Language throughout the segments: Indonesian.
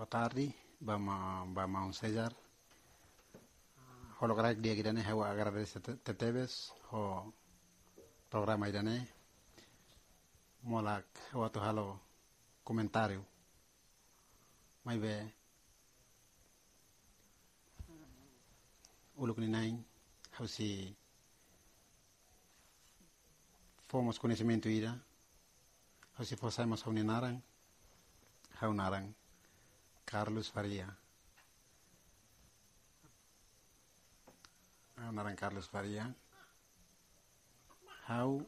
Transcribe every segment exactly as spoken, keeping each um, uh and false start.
Boa tarde, vamos, vamos a un César. Holograk dia kita ne hawa agradecer tetebes ho programa ida ne molak hawa to halo comentário. Mai be uluk ni nain hausi fomos conhecimento ida hausi fosaimos hauni narang hau narang Carlos Faria. Narang Carlos Faria. How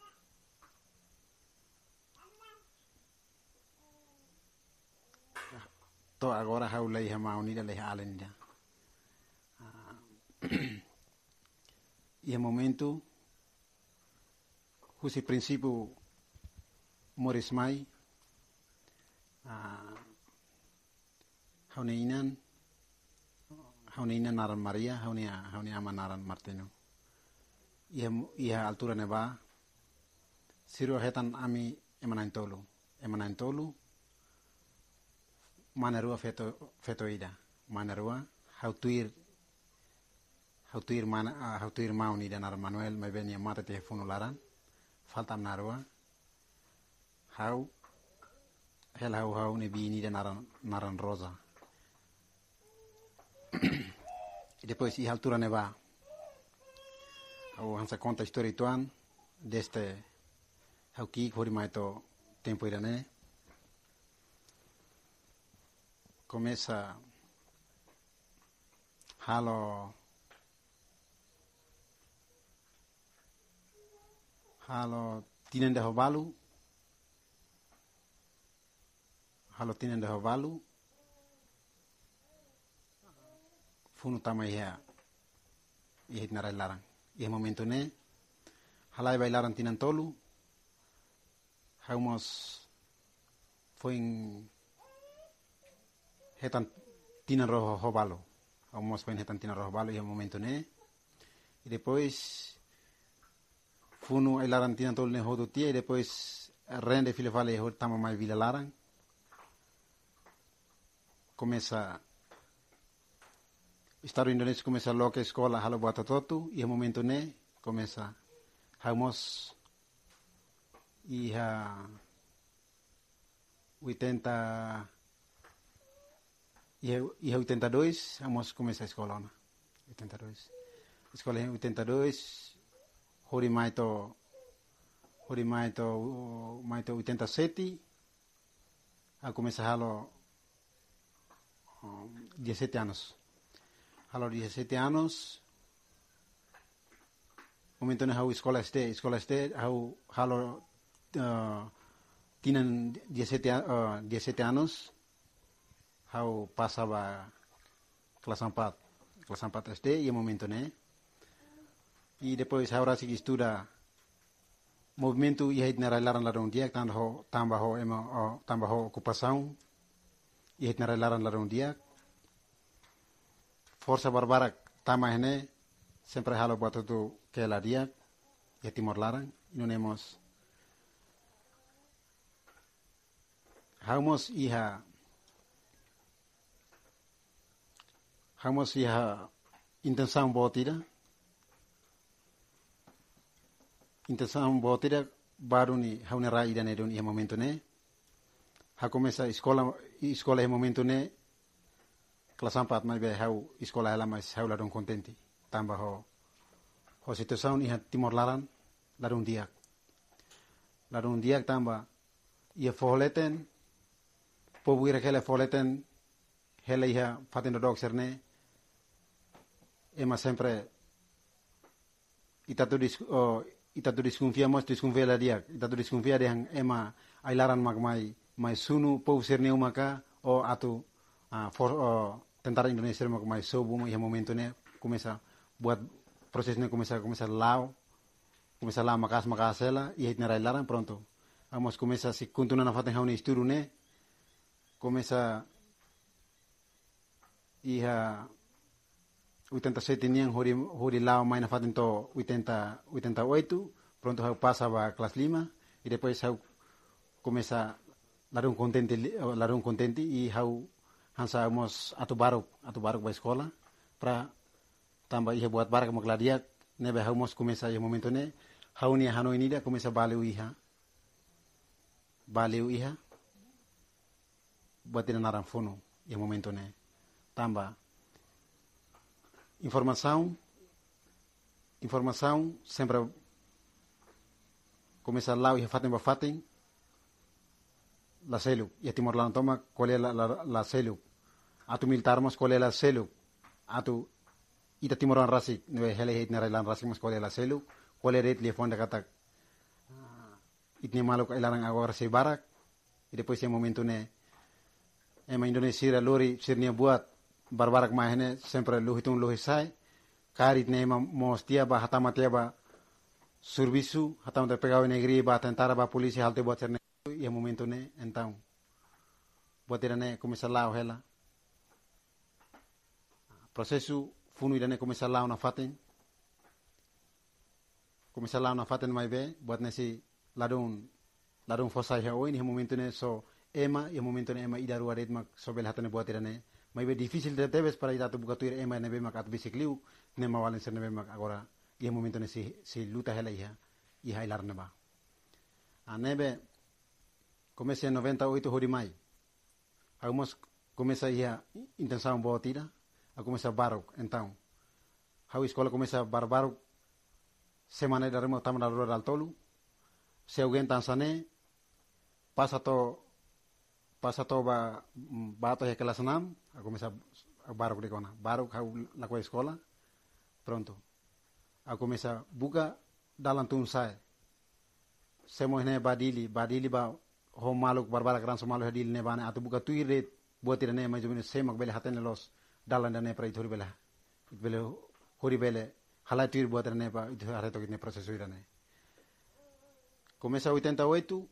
to agora how lei hama unida lei alenda. E momento husi princípio Morris Mai hauneinan hauneinan naran Maria haunia haunia ama naran Martino ia ia altura neba siru hetan ami emanan tolu emanan tolu manarua feto feto ida manarua hautuir hautuir mana hautuir mauni dan naran Manuel mai benia mata telefono laran faltam narua hau hel hau hau ne bini dan naran naran Rosa. E depois ia altura ne va au hansa conta história tuan deste hau ki hori mai to tempo irane começa halo halo tinende hovalu halo tinende hovalu funu tama ia ia nara larang ia momento ne halai bailaran tinan tolu haumos foi hetan tinan rojo hobalo haumos foi hetan tinan rojo balo ia momento ne e depois funu ailaran tinan tolu ne hodo tia e depois rende file vale ho tama mai vila larang começa Estado Indonesia começa logo a escola halo buat totu e momento ne começa hamos iha oitenta iha iha oitenta e dois hamos começa a escola na oitenta e dois escola em oitenta e dois hori mai to hori mai to mai to oitenta e sete a começa halo um, dezessete anos a los dezessete anos momento na hau escola este escola este hau halo uh, tienen dezessete uh, dezessete anos hau passava kelas empat kelas empat S D e momento né e depois agora se estuda movimento e hit na laran laron dia tan ho tamba ho ema uh, tamba ho ocupação e hit na laran laron dia Força Barbara tama hene sempre halo buat tu ke la dia ya Timor Larang inonemos haumos iha haumos iha intenção botida intenção botida baru ni hauna rai dan edon ia momento ne ha começa escola escola e momento ne kelas empat mai be hau escola ela mais hau ladon contente tambah ho ho situação iha Timor Laran ladon dia ladon dia tamba ia foleten pobuira kele foleten hele iha fatendo dog serne ema sempre itatu dis oh, itatu desconfiamos desconfia la dia itatu desconfia de ema ailaran magmai mai sunu pou serne umaka o atu Uh, for, uh, tentara Indonesia mau mais sobo e momento né começa buat prosesnya começa começa lao começa lá makas makasela e hit na laran pronto vamos começa se continua na faten hauni estudo né começa iha oitenta e sete niang hori hori lao mai na faten to oitenta oitenta e oito pronto hau passa a classe lima e depois hau começa larun contente larun contente e hau hansa umos atu baruk atu baruk ba escola pra tambah iha buat barak magladiak nebe haumos começa e momento ne hauni hano inida começa baleu iha baleu iha buat naran fono e momento ne tambah informação informação sempre começa lá e fatem ba fatem la celu e timor la toma qual é la la, la celu atu militar mas qual é la celu atu ita timoran rasik nebe hele het nera lan rasik mas qual é la celu qual é ret telefone de kata itne maluk ilarang agora se barak e depois esse momento ne ema Indonesia lori sirnia buat barbarak mahene sempre luhitung luhisai karit ne ema mostia ba hatama tiaba serviço hatama de pegawai negeri ba tentara ba polisi halte buat serne e momento ne então buat irane começa lá hela processo funu irane começa lá na faten começa lá na faten mai be buat nesi ladun ladun fosai ha oi ni momento ne so ema e momento ne ema idaru aret mak sobel hatane buat irane mai be difícil de debes para ir a tu bukatur ema ne be mak at bisikliu ne mawalen ser ne be mak agora e momento ne si si luta hela iha iha ilar ne ba anebe começa em noventa e oito hori mai algumas começa iha intenção boa tira a começa barok então a escola começa barbaro semana da remo tamara rural tolu se alguém tansane passa to passa to ba bato he kelas enam a começa barok de kona barok ha la ko escola pronto a começa buka dalam tun sai semo ne badili badili ba ho maluk barbara gran so maluk hadil ne bana atu buka tuire buatir ne ma jumine semak bele haten los dalan ne pra ithori bela bele hori bele hala tuir buatir ne pa itu hare to ne proceso irane começa oitenta e oito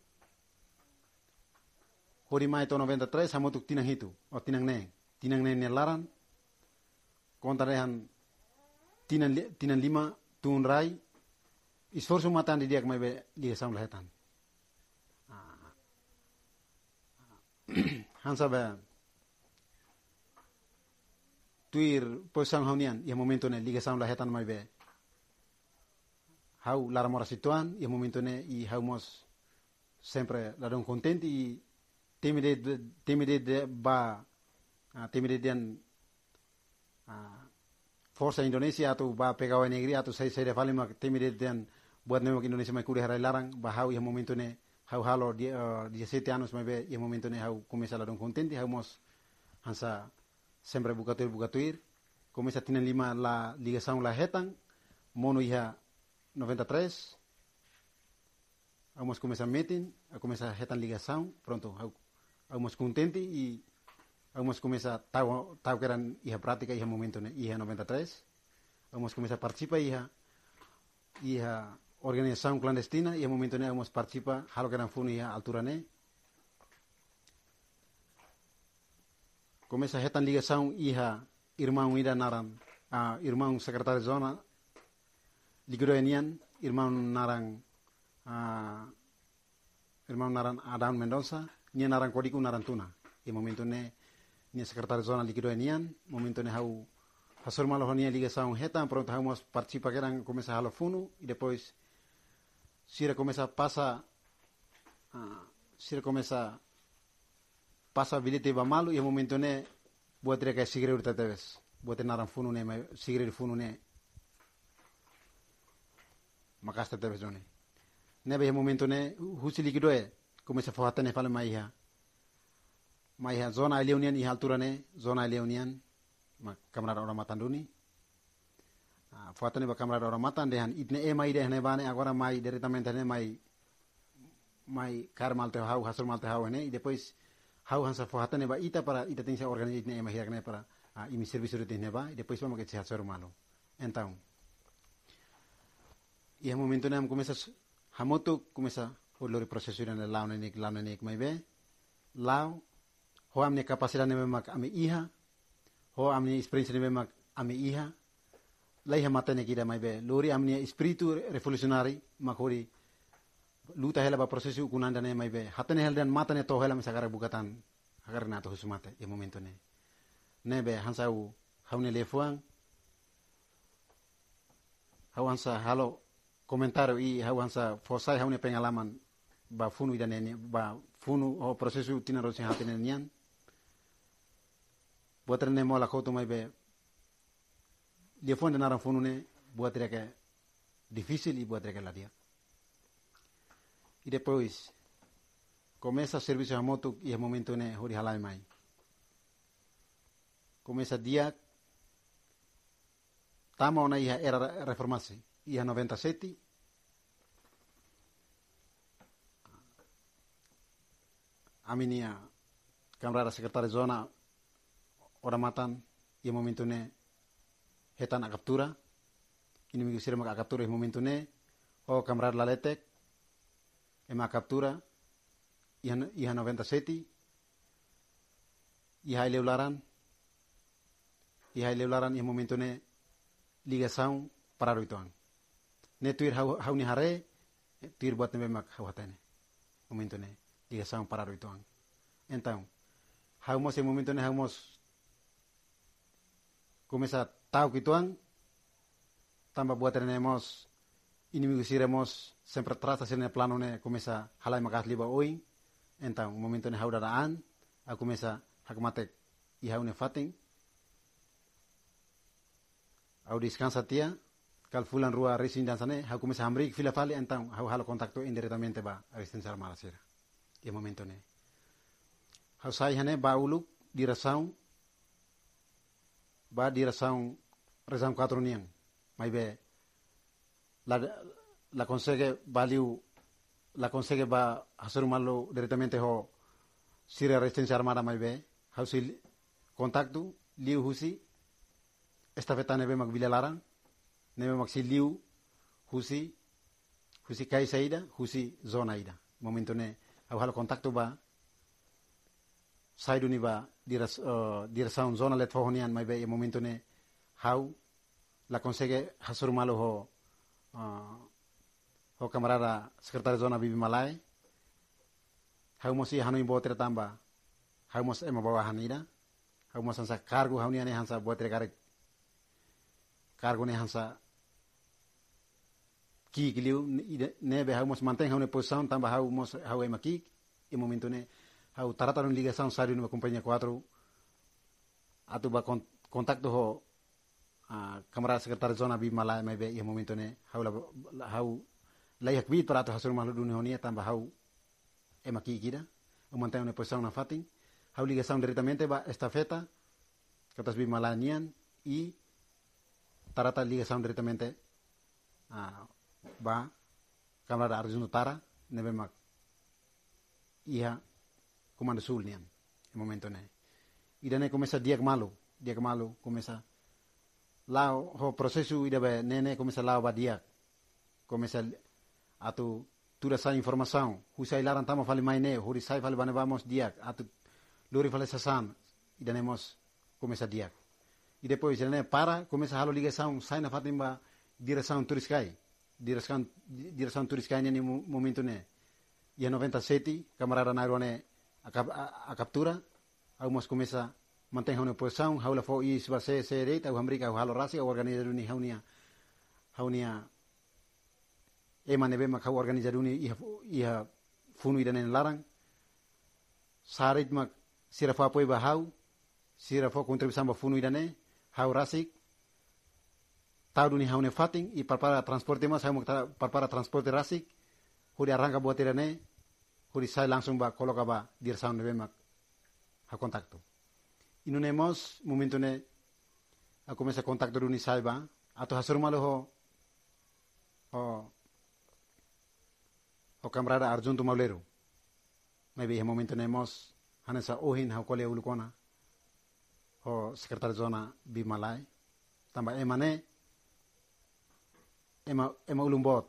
hori mai to noventa e três hamotuk tinang hitu o tinang ne tinang ne ne laran kontarehan tinang tinang lima tun rai esforço matan di dia mai be dia sam lahetan hansa be tuir posang haunian e momento ne liga sam lahetan mai be hau lara mora situan e momento ne i haumos sempre la don contenti i temide temide de ba temide den força Indonesia atau ba pegawai negeri atau saya saya fale mak temide den buat nemak Indonesia mai kuri harai larang ba hau e momento ne hau halo di uh, diciassete anos mai be e momento ne hau começa la don contenti hau mos hansa sempre bukatur bukatur começa tinan lima la ligação la hetang mono iha noventa e três hau mos começa meeting hau começa hetan ligação pronto hau hau mos contenti e hau mos começa tau tau keran iha prática iha momento ne iha noventa e três hau mos começa participa iha iha organização clandestina e momento ne hemos participa halo que eran funi a altura ne começa retan ligação iha irmão ida naran a uh, irmão secretário de zona ligro enian irmão narang a uh, irmão naran Adam Mendonça ni naran kodiku naran tuna e momento ne ni secretário de zona ligro enian momento ne hau hasor malo honia ligação retan pronto hemos participa que eran começa halo funu e depois Sira começa passa uh, Sira começa passa bilhete ba malu e momento ne buat reka sigre urta teves buat naran funu ne mai sigre funu ne makasta teves doni ne be momento ne husili kidoe começa fohata ne fale mai ha mai ha zona leonian i altura ne zona leonian ma kamera ora matanduni Fuatane ba kamera ora matan dehan itne e mai dehne bane agora mai diretamente ne mai mai karmal te hau hasur mal te hau ne e depois hau hansa fuatane ba ita para ita tem se organizar ne mai ne para a imi serviço de ne ba e depois vamos que se hasur malo então e é momento ne am começa hamoto começa o lori processo ne lao ne nik lao ne nik mai be lao ho amne capacidade ne mak ami iha ho amne experiência ne mak ami iha Laiha matane kira mai be lori amnia espiritu revolusionari makori luta hela ba prosesu kunanda ne mai be hatane hel dan matane to hela misagara bukatan agar na to husumate e momento ne nebe hansa u haune lefuang hau hansa halo komentar i hau hansa fosai haune pengalaman ba funu ida nene ba funu o prosesu tina rosin hatene nian buat rene mola koto mai be lefuang naran funu ne buat reke difícil e buat reke ladia e depois começa serviço a moto e é momento ne hori halai mai começa dia tama ona ia era reformasi ia noventa e sete aminia camarada secretário zona ora matan ia momento ne hetan a captura ini minggu sira maka captura e momento ne o camarada laletek e ma captura ia ia noventa e sete ia leularan ia leularan ia momento ne ligação para o ituang ne tuir hau hau ni hare tuir buat ne mak hau hatane momento ne ligação para o ituang então hau mos e momento ne hau mos começa tau kituang tamba buat ne mos inimigo siremos sempre trata sene plano ne começa halai makas liba oi então momento ne hau daraan a começa hakmatek i hau ne fating au descansa tia kal fulan rua racing dan sane hau começa hamrik fila fali então hau halo contacto indiretamente ba asistencia malasira e momento ne hau sai hane ba uluk dirasaun ba dirasaun resam quatro niang mai be la la consegue valiu la consegue ba hacer malo directamente ho sira resistencia armada mai be hau sil contacto liu husi esta veta nebe mak bilalarang nebe mak si liu husi husi kai saida husi zona ida momento ne hau halo contacto ba saidu ni ba diras uh, dirasaun zona let fohonian mai be e momento ne hau la consegue hacer malo ho uh, ho camarada secretario zona bibi malai hau mosi hanu imbo tre tamba hau mos ema bawa hanida hau mos hansa cargo hau ni ane hansa buat re cargo ne hansa ki kiliu nebe hau mos manteng hau ne posição tamba hau mos hau ema ki e momento ne hau tarata no ligação sari no companhia quatro atu ba contacto ho uh, camarada secretario zona bibi malai mai be e momento ne hau la hau layak bit para tu hasur malu dunia honia tambah hau emaki kira o mantenha una posição na fatin hau ligação diretamente ba estafeta katas bi malanian e tarata ligação diretamente uh, ba camarada Arjun Utara nebe mak ia comando sul nian e momento ne ida ne começa dia malu dia malu começa lao ho processo ida be nene começa lao ba dia começa atu tuda sa informação husai laran tama fali maine huri sai fali bane vamos dia atu lori fali sasan ida nemos começa dia e depois ele para começa halo ligação sai na fatimba direção turiskai direção direção turiskai ne momento ne ia noventa e sete camarada nairone a, a, a captura au mos começa mantém uma posição haula fo i se se se reta au amrika au halo rasi au organizar uni haunia haunia ema nebe mak hau organizar uni iha iha funu idan larang sarit mak sira fa poi ba hau sira fo contribuição ba funu idane hau rasik tau duni haune fating i parpara transporte mas hau mak parpara transporte rasik huri arranca buat idane huri sai langsung ba coloca ba dir sound nebe mak ha contacto inunemos momento ne a começa contacto duni sai ba ato hasur malo ho ho o camarada Arjun tu Maulero maybe e momento nemos hanesa ohin ha kole ulukona o secretário zona bimalai tamba emane ema ema ulumbot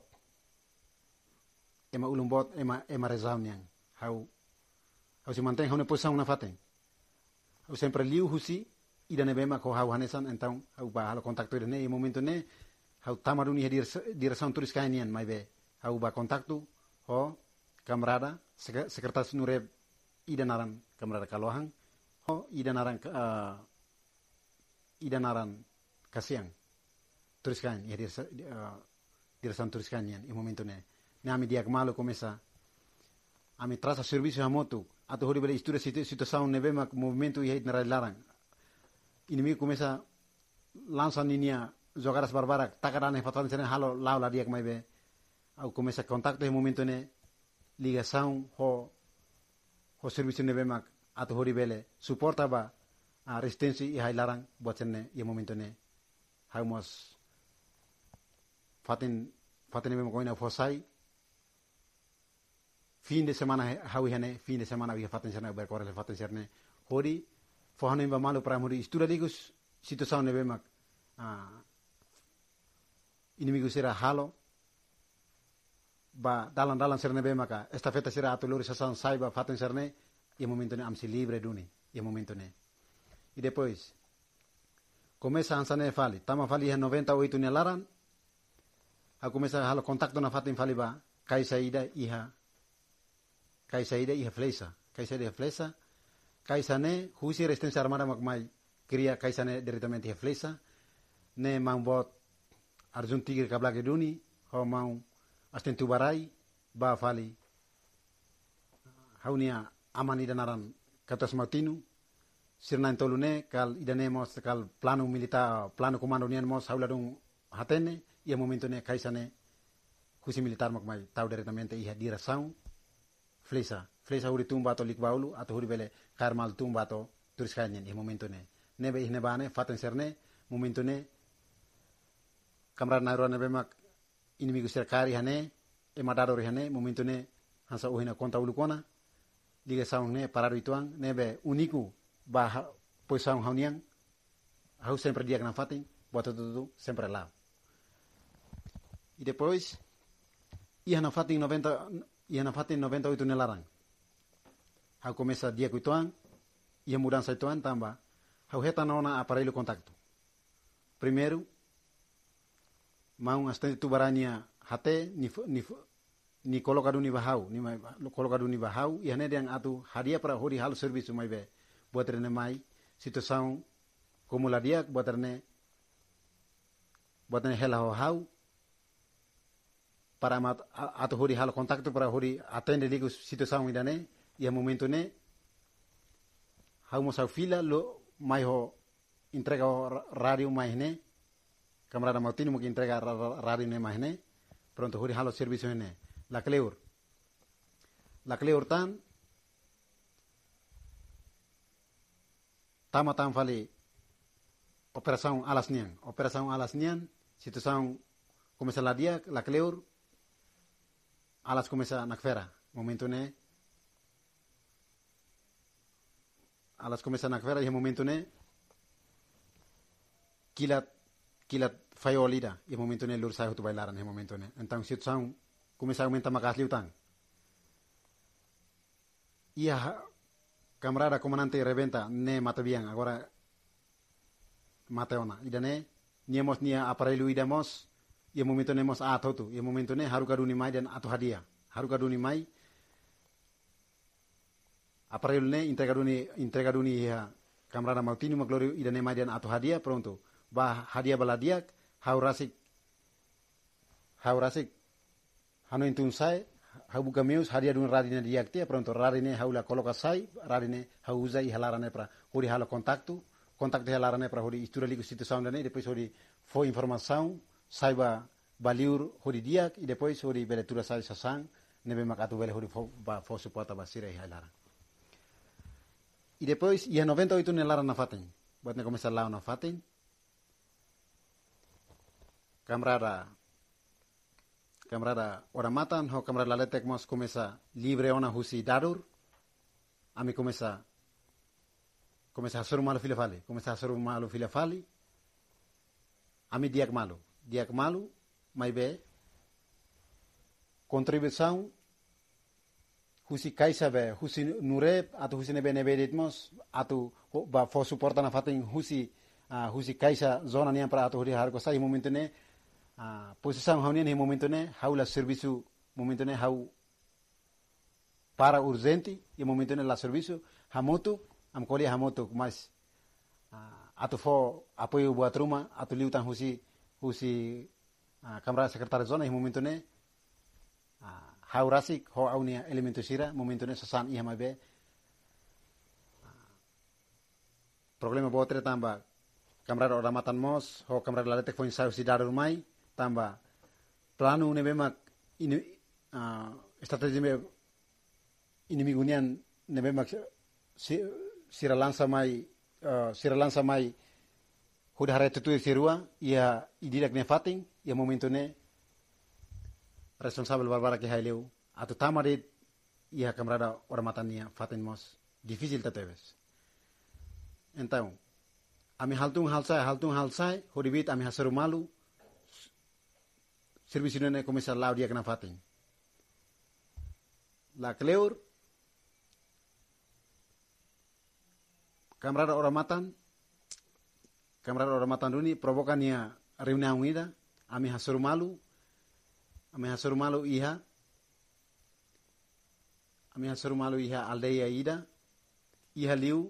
ema ulumbot ema ema rezaunyang hau hau se mantém hau ne posição na faten hau sempre liu husi ida ne bema ko hau hanesan então hau ba halo contacto ida ne e momento ne hau tamaruni dir direção turis kainian maybe hau ba contacto ho camarada sekretaris nureb ida naran camarada Kalohan ho ida naran uh, idanaran kasiang turiskan ya dir uh, diresan turiskan yan i momento ne ne ami dia kemalo começa ami trasa serviço a moto atau hori bele istura situação neve mak movimento i hait narai larang inimigo começa lança ninia jogadas barbarak takarane fatan sene halo lau la dia kmai be au começa contacto e momento ne ligação ho ho serviço neve mak atau hori bele suporta ba a resistensi i hai larang buat sene i momento ne haumos fatin fatin neve makoina fosai fin de semana hawi hane fin de semana wi fatin sene ber korel fatin serne hori fo hanu ba malu pra hori istura ligus situação neve mak a inimigo sera halo ba dalan dalan serne be maka esta feta sera atuluri sasan saiba fatin serne e momento ne amsi libre duni e momento ne e depois começa a ansane fali tama fali ha noventa e oito ne laran a começa a halo contacto na fatin fali ba kai saída iha kai saída iha fleisa kai saída fleisa kai sane husi resistensia armada makmai cria kai sane diretamente iha fleisa ne mambot arjun tigre kablake duni ho mau asten tubarai ba fali haunia aman idanaran katas matinu sirnan tolune kal idanemos kal plano militar plano komando nian mos hauladung hatene ia momento ne kaisane kusi militar makmai tau diretamente iha dirasaun flesa flesa huri tumba to likbaulu atau huri bele karmal tumba to turis kanyen ia momento ne nebe ihne bane faten serne momento ne kamrar nairo nebe mak inimigo serkari hane e madaro hane momento ne hansa uhina konta ulukona liga saung ne parado ituang nebe uniku bah poisang hauniang hau sempre dia kena fatin buat tutu sempre lá e depois ia na fatin noventa ia na fatin noventa e oito nelarang hau começa dia kuituang ia mudança ituang tamba hau heta nona aparelho contacto primeiro mau astante tubarania hate ni ni ni kolokadu ni bahau ni mai kolokadu ni bahau ia ne yang atu hadia para hori hal service mai be buat rene mai situação como la dia buat rene buat rene hela hau para mat atu hori hal contacto para hori atende ligo situação idane ia momento ne hau mo sa fila lo mai ho entrega radio mai ne camarada Martino mo que entrega radio ne mai ne pronto hori halo servicio ne la cleur la cleur tan tama tam fali operação alas nian operação alas nian situação começa la dia la cleur alas começa na fera momento ne alas começa na fera e momento ne kilat kilat faiolida e momento ne lur sai hutu bailaran e momento ne então situação começa a aumentar makas liutang ia camarada comandante reventa ne mata bien agora mata ona idane niemos nia aparelho idamos e momento nemos a totu e momento ne haru kaduni mai dan atu hadia haru kaduni mai aparelho ne entrega duni entrega duni ia camarada Martino maglorio idane mai dan atu hadia pronto ba hadia baladiak haurasik haurasik hano intun sai hau buka meus hadia dun radine diaktia pronto radine haula coloca sai radine hauza i halarane pra hori hala contacto contacto halarane pra hori istura ligo situação dane depois hori foi informação saiba baliur hori diak e depois hori beletura sai sasang nebe makatu bele hori fo ba fo suporta basira i halara e depois ia noventa e oito nelara na faten buat ne começar lá na faten camarada camarada ora matan ho camarada letek mos começa libre ona husi dadur ami começa começa a ser malo filha fali começa a ser malo filha fali ami diak malu diak malu mai be contribuição husi kaisa be husi nurep atau husi nebe nebe ditmos atau ba fo suporta na fatin husi uh, husi kaisa zona nian para atau hori harko sai momento ne Uh, posição haunian em momento ne haula serviço momento ne hau para urgente e momento ne la serviço hamoto am kolia hamoto mas uh, atau fo apoio buat rumah atau liutan husi husi uh, kamera sekretaris zona yang momento ne uh, hau rasik ho aunia elementu sira momento ne sasan iha mabe uh, problema botre tamba kamera oramatan mos ho kamera laletek fo insau si daru mai tamba planu ne bemak ini uh, strategi me ini mingunian ne bemak si, sira lansa mai uh, sira lansa mai huda hare tutu sirua ia ididak ne fating ia momento ne responsable barbara ke haileu atau tamade ia kamera oramatan nia fatin mos difícil tatebes então ami haltung halsai haltung halsai hodibit ami hasaru malu serviço ne começa lá o dia que na fatem la kleur kamera oramatan kamera oramatan duni provokan ia reunião ida ami hasaru malu ami hasaru malu iha ami hasaru malu iha aldeia ida iha liu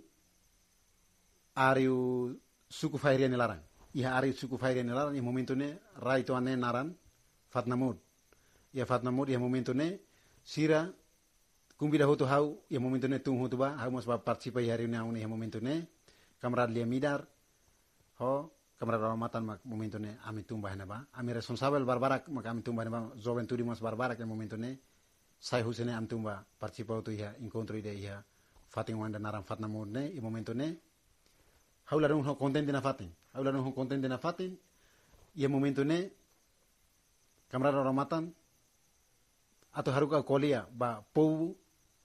ariu suku fairia ne larang iha ariu suku fairia ne larang i momento ne raito ane naran fatnamud ia fatnamud ia momento ne sira kumbida hotu hau ia momento ne tung hotu ba hau mos ba participa ia reunião ne ia momento ne kamera lia midar ho kamera oramatan mak momento ne ami tumba hena ba ami responsable barbarak mak ami tumba hena ba joventudi mos barbarak ia momento ne sai husene am tumba participa hotu ia encontro ide ia fating wanda naran fatnamud ne ia momento ne hau la ho contente na fatin hau la ho contente na fatin ia momento ne kamera oramatan atau haruka kolia ba pobu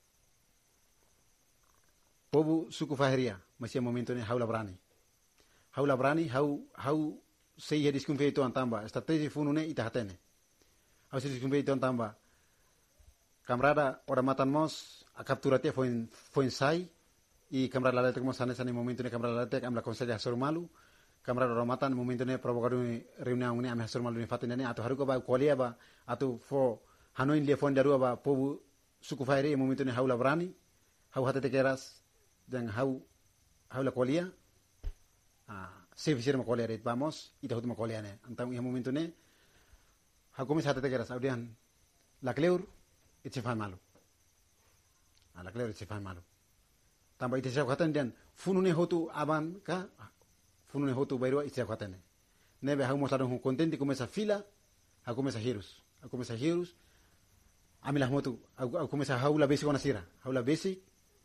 pobu suku faheria masih momento ne haula brani haula brani hau hau sei ya diskunfe itu antamba strategi funune ita hatene hau sei diskunfe itu antamba kamera oramatan mos a capturate foi foi sai i kamera laletek mos sane sane momento ne kamera laletek am la conseja hasur malu kamera oramatan momento ne provocar reunião ne am hasur malu ne fatin ne atau haruka ba kolia ba atau fo hanoin le fon darua ba pobu suku faheria momento ne haula brani hau hatete keras dan hau hau la kolia ah se fisir ma kolia ret vamos ita hut ma kolia ne antang ia momento ne hau komis hatete keras audian la kleur itse fa malu ah la kleur itse fa malu tamba ite sa khatan dan funu ne hotu aban ka funu ne hotu bairo itse khatan ne nebe hau mos ladon contente começa fila hau começa hirus hau começa hirus amilah motu hau começa hau la besi kona sira hau la besi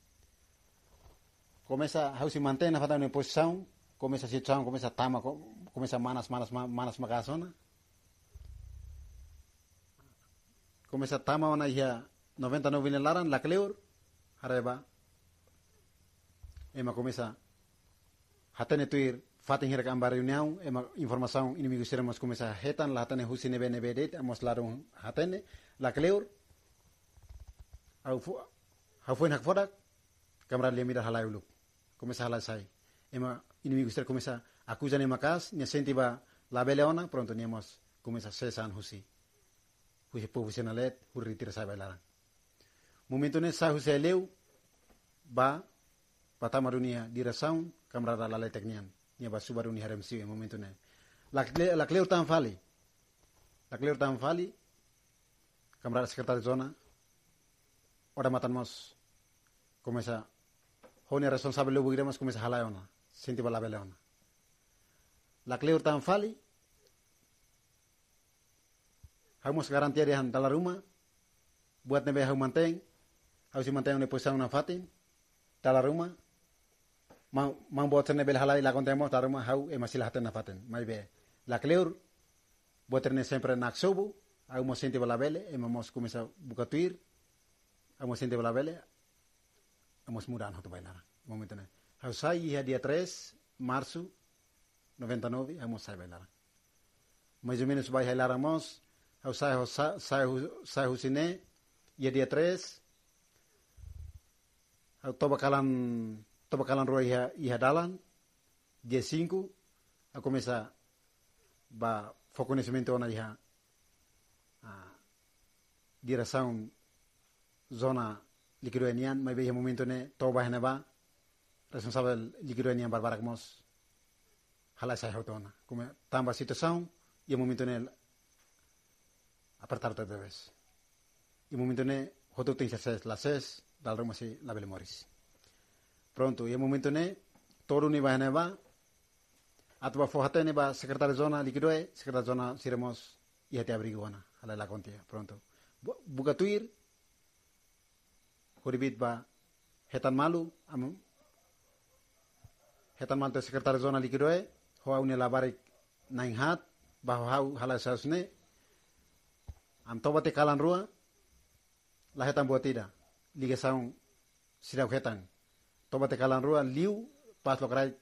começa hau si mantém na fata na posição começa si chão começa tama começa manas manas manas magasona começa tama ona ia noventa e nove laran la kleur hareba ema começa hatene tuir fatin hira kambar reunião ema informação inimigo seremos começa hetan la hatene husine bene bedet amos larun hatene la kleur au fu hau foi nak fodak kamera lemira halai uluk começa halai sai ema inimigo ser começa acusa ne makas ne sentiva la beleona pronto niamos começa sesan husi husi profissionalet hurri tira sai bailaran momento ne sai husi leu ba patama dunia direção kamera la leteknian nia ba subaru ni haremsi momento ne la la kleur tan fali la kleur tan fali kamera sekretar zona ora matan mos começa hone responsable lobo iremos começa halayona senti bala beleona la kleur tan fali hamos garantia de dalam rumah buat nebe hau manteng hau si manteng ne posang na fatin dalam rumah mau mau buat nebe halai la contemos dalam rumah hau e masih haten na fatin mai be la kleur buat ne sempre nak sobu hau mo senti bala bele e mamos começa bukatuir hau senti bala bele hemos mudahan hotu bailara momento ne hau sai ia dia tres março noventa e nove hemos sai bailara mais ou menos vai bailar mos hau sai sai sai husine ia dia tres hau toba kalan toba kalan roi ia ia dalan dia cinco a começa ba foconhecimento ona ia a direção zona liquidoenian mai be momento ne toba hena ba responsable liquidoenian barbarak mos halai sai hotona. Kuma tambah situação e momento ne apertar outra vez. E momento ne hoto tem ses lases dal rumah si label moris. Pronto, e momento ne toru ni bahane ba atau fohate ne ba sekretaris zona likidoe sekretaris zona siremos i hati abriguana halai la kontia. Pronto. Buka tuir horibit ba hetan malu am hetan malu sekretaris zona likidoe hoa une labarik naing hat bahwa hau halai sausne am tobate kalan rua la hetan buat tidak liga saung sidau hetan tobate kalan rua liu pas lo kerai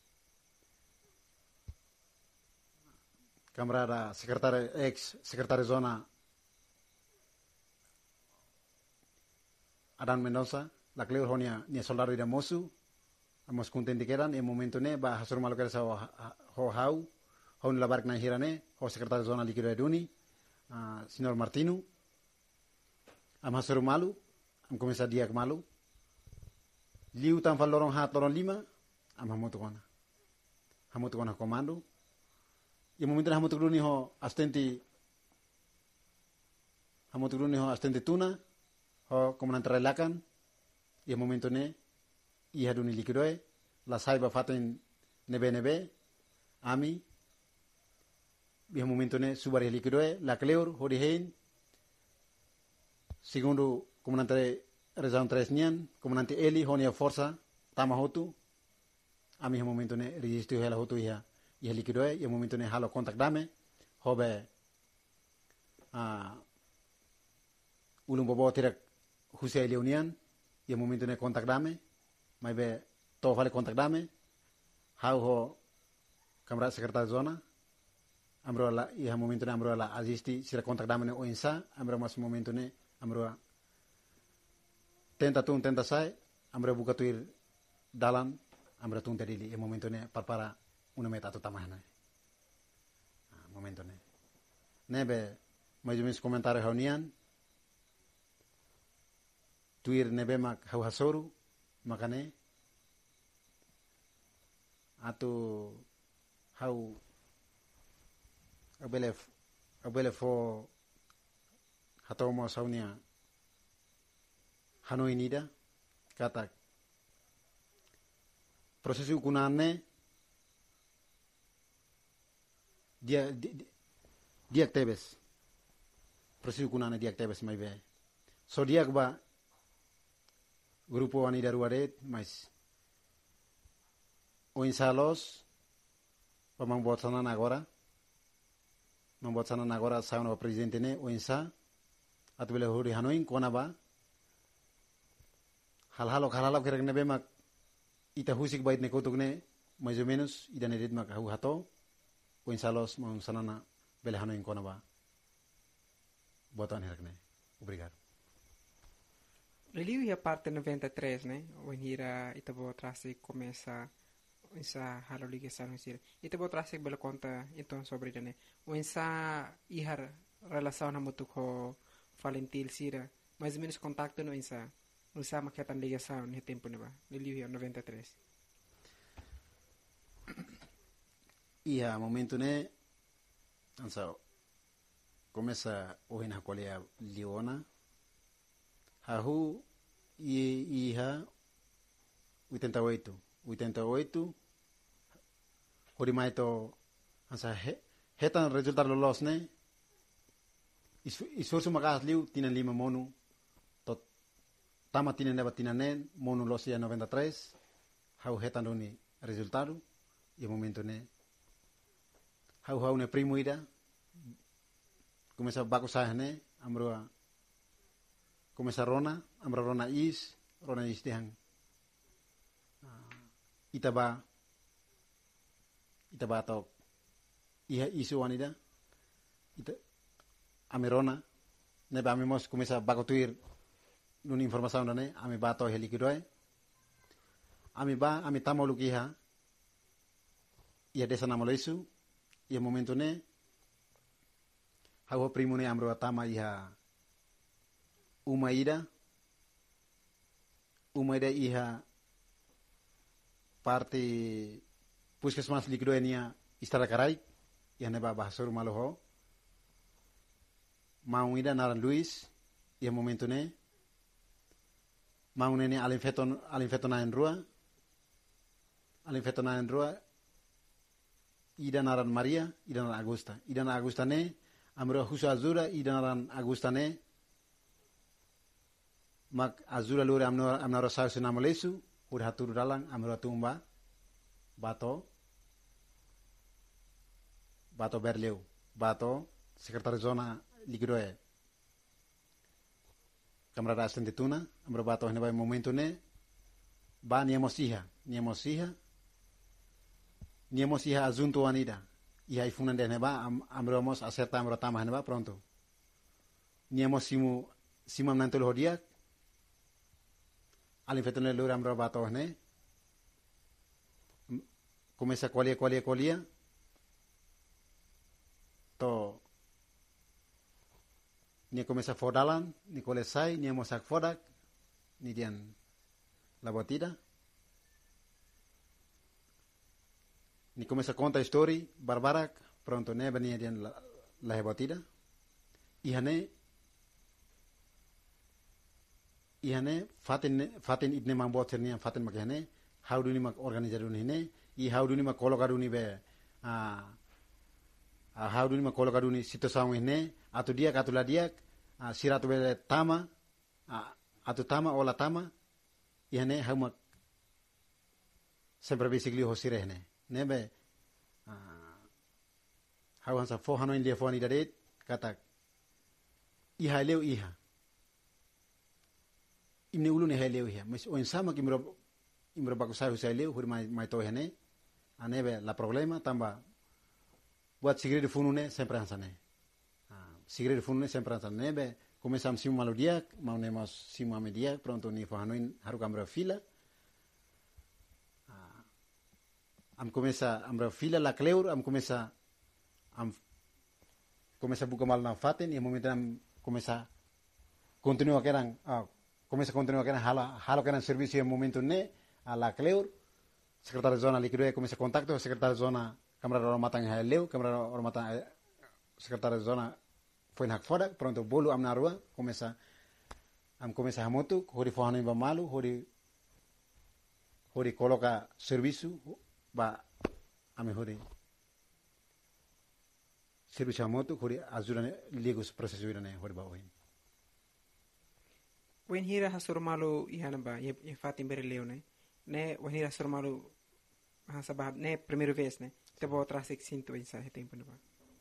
camarada sekretaris ex sekretaris zona Adan Mendoza la kleur honia ni soldado ida mosu amos kunten dikeran e momento ne ba hasur malu kera sa ho hau hon la bark na hirane ho sekretaris zona likido eduni uh, Senor Martinu am hasur malu am komisa dia ke malu liu tam fal lorong hat lorong lima am hamotu kona hamotu kona komando e momento ne hamotu gruni ho astenti hamotu gruni ho astenti tuna ho komandante relakan e momento ne i haduni likidoe la saiba fatin nebe nebe ami bi momento ne subari likidoe la kleur hodi hein segundo comandante Rezaun Tresnian comandante Eli honia forza tama hotu ami momento ne registro hela hotu ia ia likidoe e momento ne halo kontak dame hobe a ulung bobo tirak husai leunian e momento ne kontak dame mai be to vale kontak dame hau ho kamera sekretaris zona amro la i ha momento ne amro la azisti sira kontak dame ne oinsa amro mas momento ne amro tenta tun tenta sai amro buka tuir dalam amro tun tadili e momento ne parpara una meta to tamana momento ne nebe mais ou menos comentário reunião tuir nebe mak hau hasoru makane atau hau abele abele fo hatau mo saunia hanoi nida kata proses ukunane dia dia, dia tebes proses ukunane dia tebes mai be so dia ba grupo ani daruaret mas o insalos pamang buat sana agora membuat sana agora sa no presidente ne o insa atu bele hori hanoin kona ba hal halo hal halo kira ne be mak ita husik bait ne kotuk ne mais ou menos ida ne rit mak hu hato o insalos mang sana bele hanoin kona ba botan herkne obrigado. Liliu ya parte noventa e tre, né? O hira itabo trase começa essa halo liga sa sir. Itabo trase bela conta então sobre dane. O insa ihar relação na mutu ko Valentil sira. Mais ou menos contato no insa. O insa maketan liga sa no tempo ne ba. Liliu ya noventa e tre. Ia momento ne ansa começa o hina kolea Liona hahu i iha oitenta e oito oitenta e oito hori mai to ansa he, hetan resultar lolos ne isu makas liu tina lima monu tot tama tina neba tina nen monu losia noventa e tre hau hetan doni resultado e momento ne hau hau ne primo ida começa baku sah ne amroa começa rona amra rona is rona is dehang uh, itaba itaba to iha isu wanida ita amerona ne ba memos começa baku tuir nun informação ne ame ba to helikidoe ame ba ame tamolu kiha ia desa namolo isu ia momento ne hawa primo ne amro tama iha Umaida Umaida iha parte puskesmas likido enia istara karai yang neba bahasa rumah loho mau ida naran Luis ia momento ne mau nene alinfeton alinfetona en rua alinfetona en rua ida naran Maria ida naran Agusta ida naran Agusta ne amro husu azura ida naran Agusta ne mak azura lure amno amnaro sa sunamolesu udah haturu dalang amro tumba bato bato berleu bato sekretaris zona ligidoe camarada asistente tuna amro bato hene bai momento ne ba niemos hija niemos hija niemos hija azunto anida iha ifunan de hene ba am, amro mos acerta amro tama hene ba pronto niemos simu simam nantul hodiak alin fetone lura amro bato hene começa colia colia colia to ni começa fodalan ni kolesai ni mosak fodak ni dian la botida ni começa conta story barbarak pronto ne bani dian la, la botida ihane ihane fatin fatin idne mambo terni fatin makane how do ni mak organizer ni ne i how do ni mak kolokaru ni be ah Uh, how do ni makolo kaduni sito saung ini atau dia atau la dia uh, siratu bele tama uh, atau tama ola tama ihane how mak sempre basically hosire ne nebe uh, how hansa fo hano in dia fo ni dadet kata iha leu iha imne ulu ne leu iha mas o insama kimro imro bakusai husai leu hur mai mai to hene anebe la problema tamba buat sigre de funune sempre ansane ah sigre de funune sempre ansane be come sam simu malodiak mau nemos simu amedia pronto ni fahanoin haru kamera fila ah am começa amra fila la cleur am começa am começa buka mal na faten e momento am começa continua keran ah começa continua keran hala halo keran servicio e momento ne a la cleur secretario zona liquido e começa contacto secretario zona Kamera orang matang haleu, kamera orang matang sekretaris zona foi hak foda, pronto bolu am na rua, começa am começa hamotu, hori fohano ba malu, hori hori coloca serviço ba ame hori serviço hamotu, hori ajuda legos processo irane hori ba oin. When hira hasurmalu ihana ba, ye ye fatim berleu ne, ne when hira hasurmalu hasabah ne primeira vez ne. Te vou trazer que sinto isso há tempo não.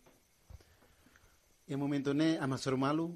E momento ne amasor malu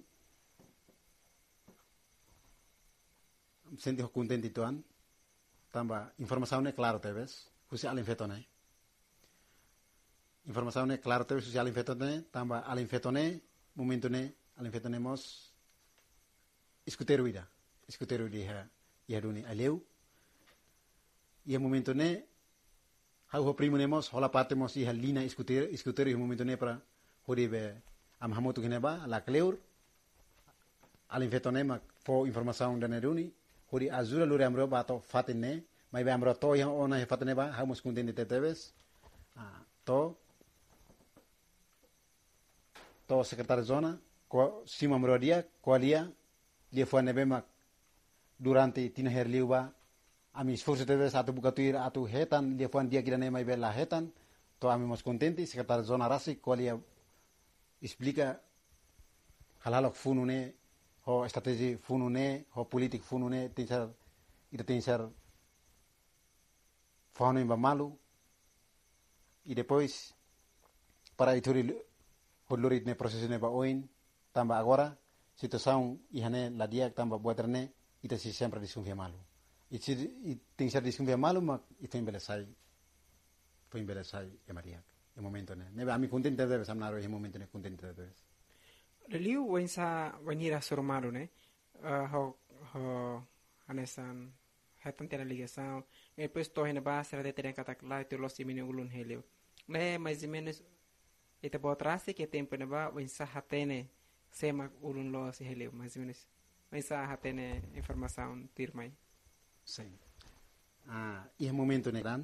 senti contente tuan tamba informação ne claro teves husi alin fetone informação ne claro teves husi alin fetone tamba alin fetone momento ne alin fetone mos escuteru ida escuteru dia ia duni aleu e momento ne Hau primo nemos hola parte mos iha lina iskuter iskuter i momento ne para hori be am hamotu geneba la cleur al infetone mak fo informação da neruni hori azura lure amro bato fatine mai be amro to yang ona he fatine ba hau mos kunden de teves ah to to secretario zona ko sima amro dia ko alia dia fo nebe mak durante tina herliuba ami sforzo teve satu buka tuir atu hetan dia fuan dia kirane mai bela hetan to ami mos contenti sekretario zona rasi qualia explica halalo funune ho strategi funune ho politik funune tinsar ida tinsar fano imba malu e depois para ituri ho lorit ne processo ne ba oin tamba agora situação ihane la dia tamba buaterne ita si sempre disconfia malu Itu tem ser discutir malu mak itu yang belesai, itu yang belesai ya Maria, e momento ne. Nebe ami contente deve samnaro e momento ne contente deve. Liu wen sa wenira surmalu ne, ho ho anesan hatan tera ligação, e depois to hena ba será de ter katak lá tu los imine ulun helio. Ne mais ou menos ita botrase que tempo ne ba wen sa hatene sema ulun los helio mais ou menos. Wen sa hatene informação tirmai. Sim. Ah, e momento ne gran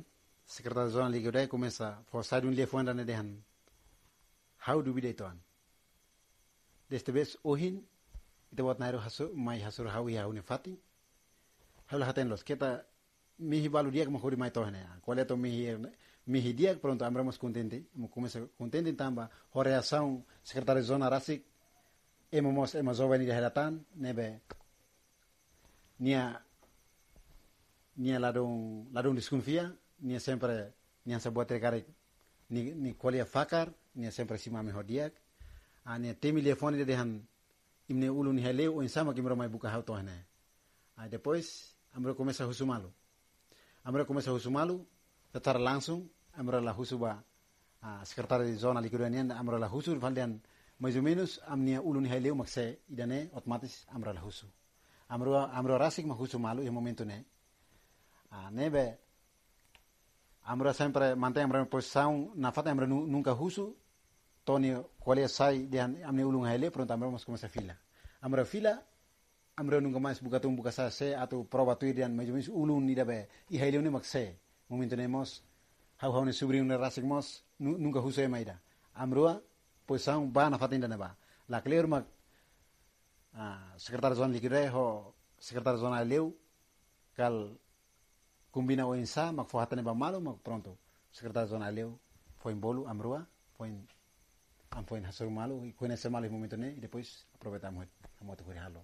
secretário zona Ligure começa for sai um telefone da nedehan how do we day toan desta vez ohin ita buat nairo hasu mai hasur how ya une fatin how la haten los kita mihi balu dia como mai tohne qual é to mihi mihi dia pronto amramos contente mo começa contente tamba reação secretário zona rasik emamos emos jovem de helatan nebe nia nia ladung ladung desconfia nia sempre nia se bote cari ni ni qualia fakar nia sempre sima mejor dia ania temi telefone de dehan imne ulu ni heleu o insama que mai buka hau tohne aí depois amro começa a husumalu amro começa a husumalu secara langsung amro la husuba a secretário de zona Ligurianian amro la husu valdian mais ou menos amnia ulu ni heleu makse idane otomatis amro la husu amro amro rasik ma husumalu e momento ne a nebe amro sempre mantém amro posição na fata amro nunca husu Tony qual sai de amne ulung hele pronto amro mas começa fila amro fila amro nunca mais buka tum buka sa se atau prova tu idian mais ou menos ulung ni dabe i hele ni makse momento nemos hau hau ne subri un rasik mos nunca husu e maida amro posição ba na fata ainda ba la clear mak ah secretário zona Ligure ho secretário zona leu kal combina o insa mak fo hatane ba malo mak pronto secretário zona leu foi embolo amroa foi am foi hasur malu e conhece mal o momento né e depois aproveitamos a moto por halo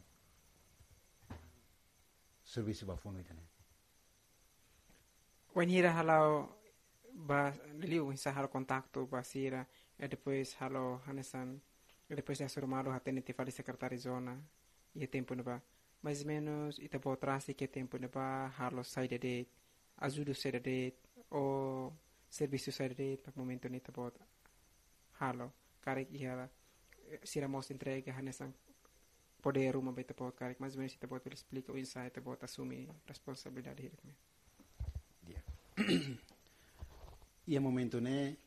serviço ba fundo itane when hira halau ba liu insa halo contacto ba sira e depois halo hanesan e depois hasur malu hatene te fali secretário zona e tempo ne ba mais ou menos ita bo trasi que tempo ne ba halo saída de ajuda saída de o serviço saída de no momento ne ita bo halo karek ia sira mos entrega hanesan poder rumah beta pot karek mas menos ita pot explica o insight ita pot assumir responsabilidade hidup me dia e momento né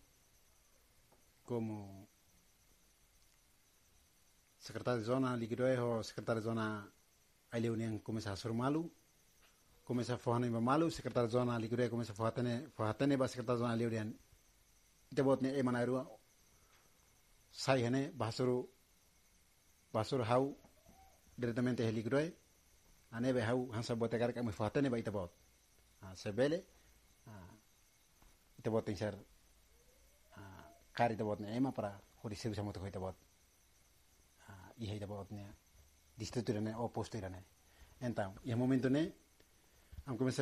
como secretário de zona Ligure ho secretário de zona ali unian começa a surmalu começa a forne malu secretário de zona Ligure começa a fortene fortene ba secretário de zona ali unian ita pot ne emanairu sai hene basuru basuru hau diretamente he Ligure anebe hau hansa bote kar kami fatene ba ita bot a sebele a ita bot insar a kar ita bot ne ema para hori sebu samoto ita bot a ihe ita bot ne distrito ne o posto ne então e momento ne am começa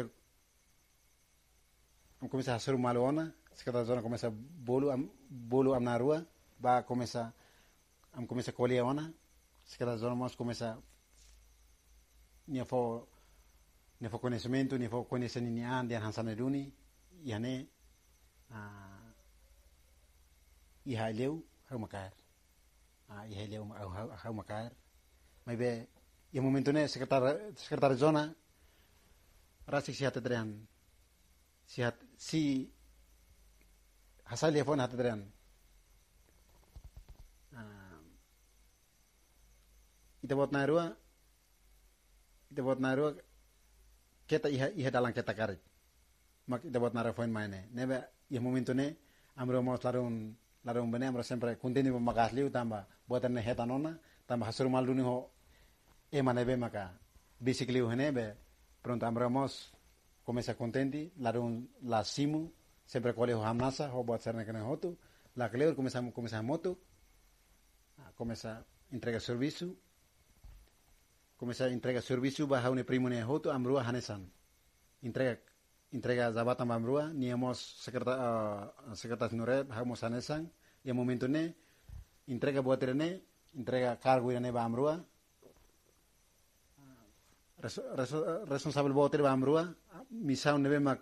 am começa a ser malona secretário zona começa bolo am bolo am na rua ba começa am começa colher ona se cada zona mais começa nia fo nia fo conhecimento nia fo conhecer ni ande han saneduni e ane a e haleu hau makar a e haleu hau makar mas be e momento ne secretário secretário zona rasik si hatedran si hat si hasal telefon hatedran ita bot narua ita bot narua keta iha iha dalang keta karit mak ita bot narua foin maine nebe iha momento ne amro mos larun larun bene amro sempre kuntini magasliu tamba botan ne hetanona tamba hasur malduni ho e manebe maka basically henebe pronto amro mos começa contenti larun la simu sempre cole ho hamnasa ho bot serne kene hotu la cleur começa começa moto começa entrega serviço começa a entrega serviço ba haune primo ne hoto amrua hanesan entrega entrega zabata amrua niamos secretar uh, secretas nuret hamos hanesan e momento ne entrega boatrene entrega cargo ne ba amrua res, res, responsable boatre ba amrua misau nebe mak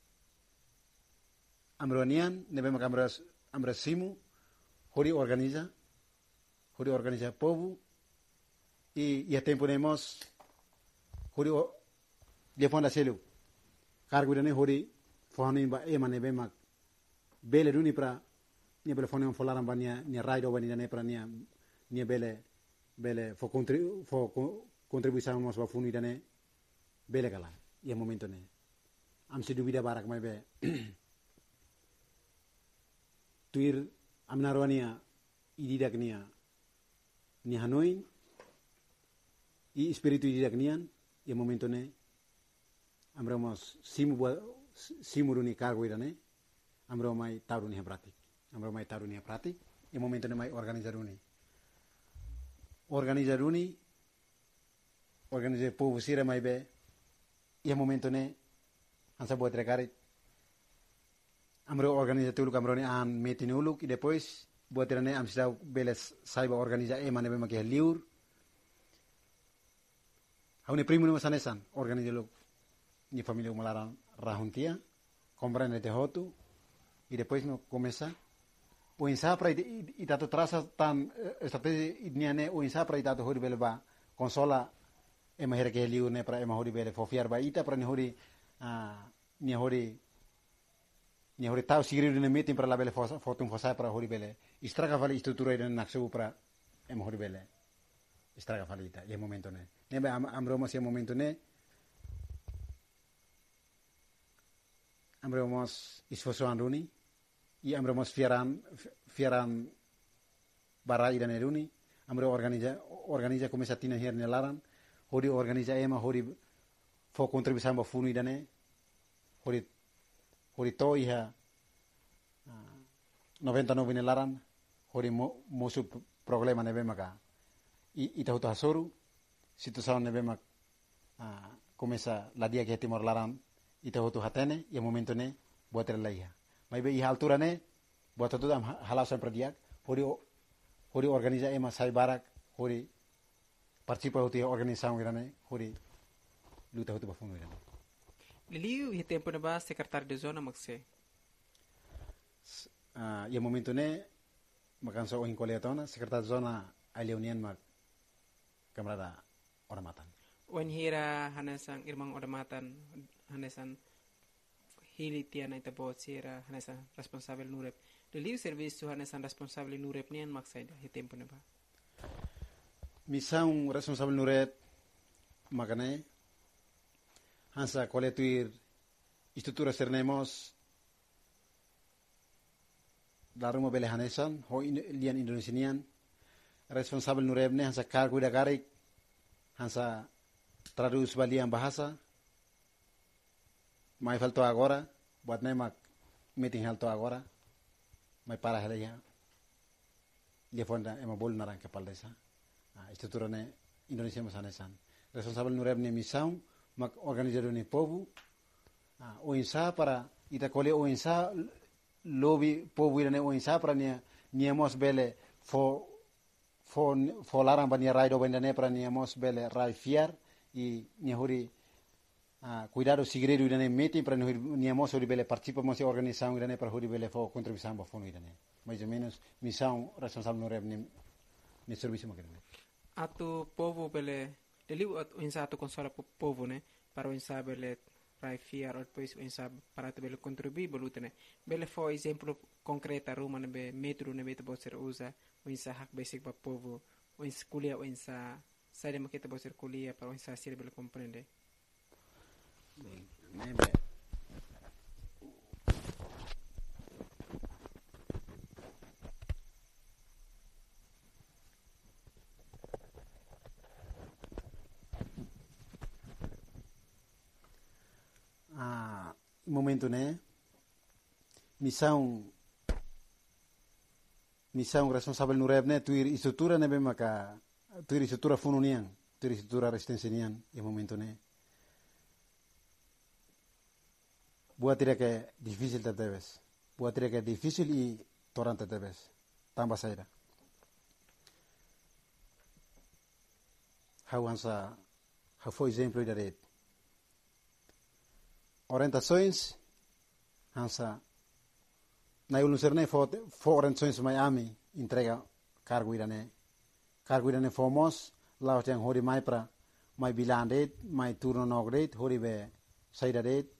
amruanian nebe mak amras amrasimu hori organiza hori organiza povo e e a tempo nemos hori dia fonda selu cargo ne hori foni ba e mane be mak bele duni pra ni bele foni on folaram bania ni raido bani ne pra ni ni bele bele fo contribu fo contribuição mos ba funi dane bele kala e momento ne am se dubida barak mai be tuir amnaroania ididak nia ni Hanoi i espiritu ididak nian e momento ne amramos simu bua simu runi cargo irane amro mai taru ni pratik amro mai taru ni pratik e momento ne mai organizar uni organizar uni organizar povo sira mai be e momento ne ansa buat regarit amro organiza tuluk amro ni an meeting uluk e depois buat irane am sida beles saiba organiza e mane be makia liur haune primo no sanesan organiza luk ni familia umalaran rahuntia comprende de hotu e depois no começa o insapra e tato traça tan estratégia idniane o insapra e tato hori belba consola e mahera ke liu ne pra e mahori bele fofiar ba ita pra ni hori a ni hori ni hori tau sigiri ne meeting pra la bele foto fosa pra hori bele istraga vale estrutura ide naksu pra e mahori bele istraga valita e momento ne ne be amro mas e momento ne amremos isfosoan runi i amremos fiaran fiaran barai dan runi amro organiza organiza começa tina her nelaran hori organiza ema hori fo contribuição ba funu idane hori hori to iha noventa e nove nelaran hori mo mosu problema nebe maka i ita huta hasoru situação nebe mak começa la dia que timor laran ita hutu hatene ya momento ne buat relaiha mai be i altura ne buat tu am halasan pradiak hori hori organiza ema sai barak hori participa hutu organização grane hori luta hutu bafungu grane Liliu e tempo ne ba secretário de zona makse uh, ya momento ne makan so in koleatona secretário de zona aliunian mak camarada oramatan wan hira hanasang irmang oramatan hanesan hili tiana ita bot sira hanesan responsable nurep Liliu serviço hanesan responsable nurep nian maksaida he tempo ne ba missão responsable nurep makane hansa coletuir estrutura sernemos darumo bele hanesan ho lian indonesian responsable nurep ne hansa cargo da garik hansa traduz balian bahasa mai faltou agora buat nemak meeting faltou agora mai para helaya dia fonda ema bol narang kepal desa ah estrutura ne Indonesia masanesan responsable nurep ne missão mak organizador ne povo ah o insa para ita kole o insa lobby povo ira ne o insa para ne niemos bele fo fo fo larang bania raido benda ne para niemos bele rai fiar i ne hori Ah, cuidado sigredo idane meeting para niamos hori bele participamos e organização idane para hori bele fo contribuição ba fono idane mais ou menos missão responsable no rep ni ni serviço makene atu povo bele Liliu at insa atu consola povo ne para insa bele rai fiar or depois insa para te bele contribuir bolutene bele fo exemplo concreta ruma ne be metro ne bete boser usa o insa hak basic ba povo o insa kuliah o insa sai de makete boser kuliah para insa sir bele comprende Nebe. Ah, momento né? Missão missão responsável no rep né? Tuir estrutura nebe maka tuir estrutura fununian, tuir estrutura resistência nian e momento né? Buat tidak que difícil te debes. Buat tidak que difícil y torrente te debes. Tambah saja. How ansa, how for exemplo dari orientações ansa na uluserne for for orientações Miami entrega cargo irane. Cargo irane fomos laut yang hori mai pra mai bilandet, mai turno nogret, hori be saidadet.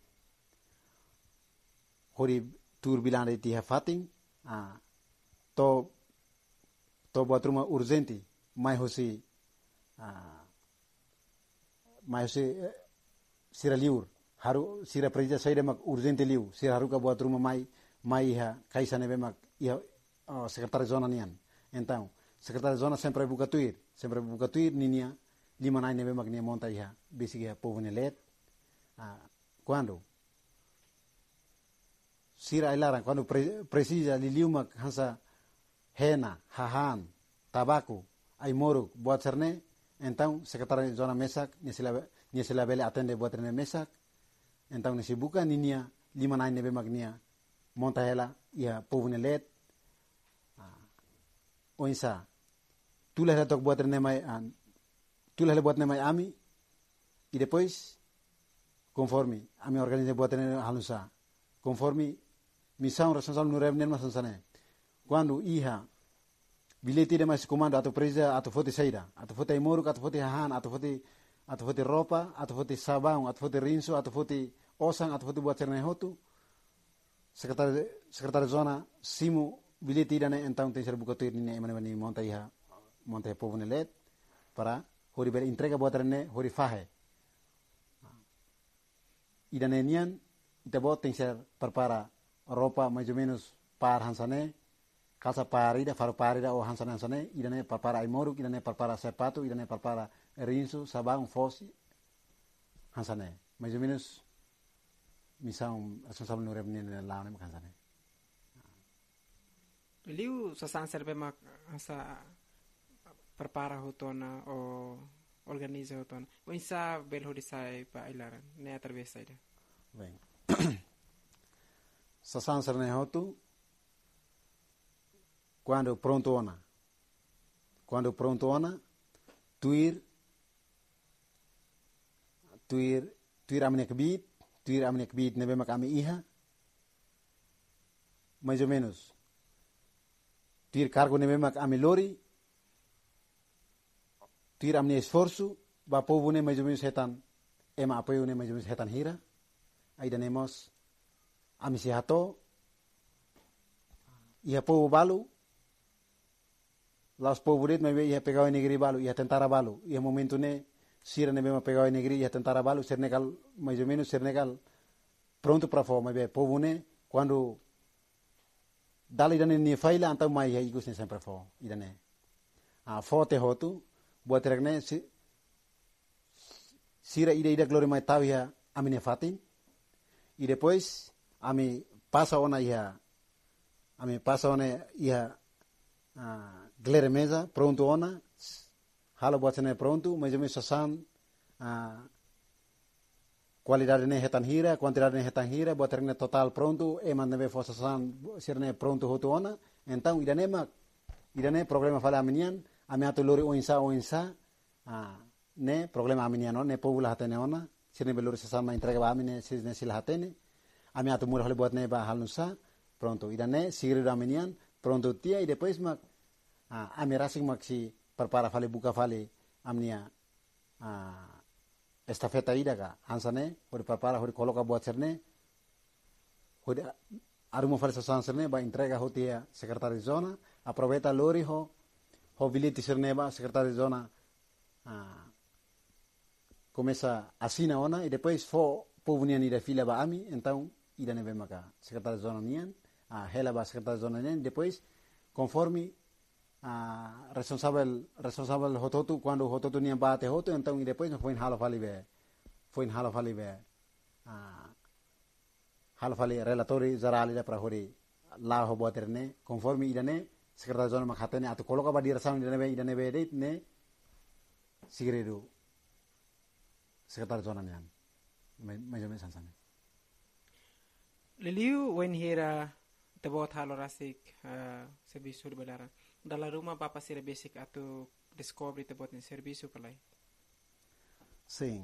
Hori tur bilang di tiha fating ah to to buat rumah urgenti mai hosi ah mai hosi eh, sira liur haru sira preja saida mak urgenti liu sira haru ka buat rumah mai mai ha kaisa nebe mak ia oh, secretário de zona nian. Então, secretário de zona sempre buka tuir, sempre buka tuir ninia lima nai nebe magnia monta ia basic ia povo nelet. Ah, quando sira ilaran quando pre, precisa liliuma hansa hena, hahan, tabaco, ai moruk buat cerne, então secretário de zona mesak ni sila bele atende buat cerne mesak. Então nisi buka ninia lima nai nebe magnia monta hela ia povo nelet. O insa tulah le tok buat cerne mai an tulah le buat cerne mai ami e depois conforme ami organize buat cerne halusa conforme missão responsável no revenue mas sansane quando iha bilhete de mais comando atau presa atau foto saída atau foto imoruk atau foto hahan atau foto atau foto roupa atau foto sabão atau foto rinso atau foto osang atau foto buat cerne hotu secretário secretário zona simu bilhete idane então tem ser buka tuir ni emane mani monta iha monta povo nelet para hori ber entrega buat cerne hori fahe idane nian itabo tem ser prepara roupa mais ou menos par hansane calça parida faro parida ou hansane hansane idane prepara imoruk idane prepara sapato idane prepara rinso sabão fosse hansane mais ou menos missão responsável no revenue lá ne hansane liu sasan serve mak sa prepara hotona o organiza hotona o insa bel hodisai pa ilaran ne atravessa ida bem sasan serne hotu quando pronto ona quando pronto ona tuir tuir tuir amne kbit tuir amne kbit nebe mak ami iha mais ou menos tuir cargo nebe mak ami lori tuir amne esforço ba povo ne mais ou menos hetan ema apoio ne mais ou menos hetan hira aí danemos ami sihato ia povo balu las povo rit me ia pegau negri balu ia tentara balu ia momento ne sira ne bema pegau negri ia tentara balu Senegal mais ou menos Senegal pronto para fome be povo ne quando dali dane ni faila anta mai ia igus ne sempre fo idane a fote hotu buat regne si, sira ida ida glória mai tavia amine fatin e depois ami passa ona ia ami passa ona ia uh, glere mesa pronto ona halo buat sene pronto mais ou menos sasan uh, qualidade ne hetan hira quantidade ne hetan hira buat regne total pronto e manda be fo sasan sirne pronto hoto ona então idane mak idane problema fala aminian ami atu lori o insa o insa uh, ne problema aminian ne pobula hatene ona sirne belori sasan ma entrega ba amine sirne sila hatene ami atu murah le buat ne ba halusa pronto idane sigri aminian pronto tia e depois mak uh, ami rasing mak si prepara fale buka fale amnia uh, estafeta ida ka hansane hori prepara hori coloca buat serne hori arumo fale sasan serne ba entrega hotia secretario de zona aproveita lori ho ho bilhete serne ba secretario de zona uh, começa assina ona e depois fo povo nian ida fila ba ami então ida nebe maka secretario de zona nian a uh, hela ba secretario de zona nian depois conforme a uh, responsável responsável hototu quando hototu nian bate hoto então e depois foi halo fali be foi halo fali be a uh, halo fali relatori zarali da para hori la ho boaterne conforme idane secretario de zona makhatene atu coloca ba dirasam idane be idane be date ne sigredo secretario de zona nian mais ou menos sansane liliu when hira tebot halo rasik uh, serviço de belara dalla rumah papa sira basic atau descobre tebot ni serviço palai sim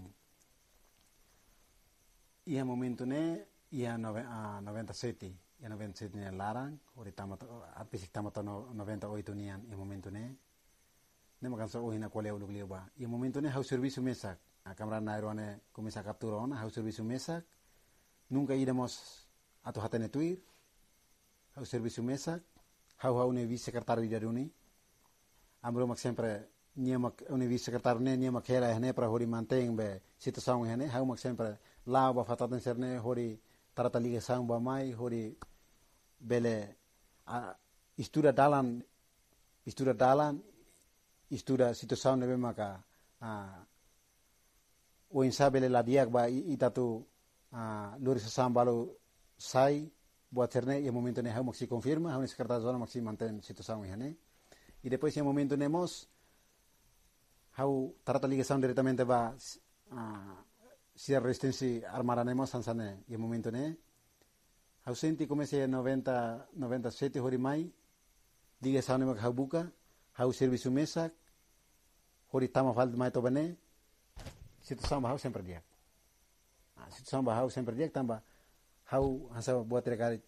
ia momento ne ia noventa e sete ia noventa e sete ne larang ori tamat apisik tamat noventa e oito nian ia momento ne ne makan so ohina kole uluk liba ia momento ne hau serviço mesak a kamera nairone começa a captura ona hau serviço mesak nunca iremos atau hatene tuir hau serviço mesak hau hau ne vice secretário de Runi amro mak sempre nia mak ne vice secretário ne nia mak hera ne para hori manteng be situação hene hau mak sempre lá ba fataten serne hori tarata liga sang ba mai hori bele a estuda dalan estuda dalan estuda situação nebe maka uh, o insabele la diak ba itatu uh, lori sasambalo sai buat cerne e momento ne hau maxi confirma hau secretário zona maxi mantém situação ihane e depois em momento nemos hau trata ligação diretamente ba uh, si a resistência armada nemos sansane e momento ne hau senti comece noventa noventa e sete hori mai ligação nemak hau buka hau serviço mesak hori tama fal mai to bane situação ba hau sempre dia ah, situação ba hau sempre dia tamba hau hasa buat rekari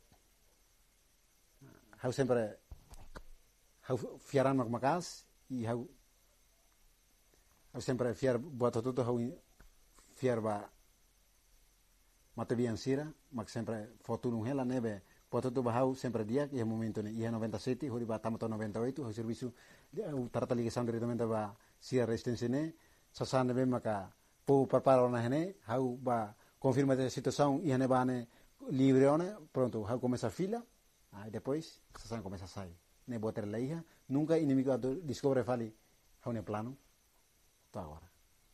hau sempre hau fiaran mak makas e hau hau sempre fiar buat tudo hau fiar ba matabian sira mak sempre foto nung hela nebe buat tudo ba hau sempre dia e momento ne ia noventa e sete hori ba tamato noventa e oito hau serviço tarata ligação diretamente ba sia resistência ne sasane be maka po preparo na hene hau ba confirma a situação e hane bane livre ona pronto hau começa a fila aí depois sasane começa a sair ne botar la hija nunca inimigo descobre fali hau ne plano to agora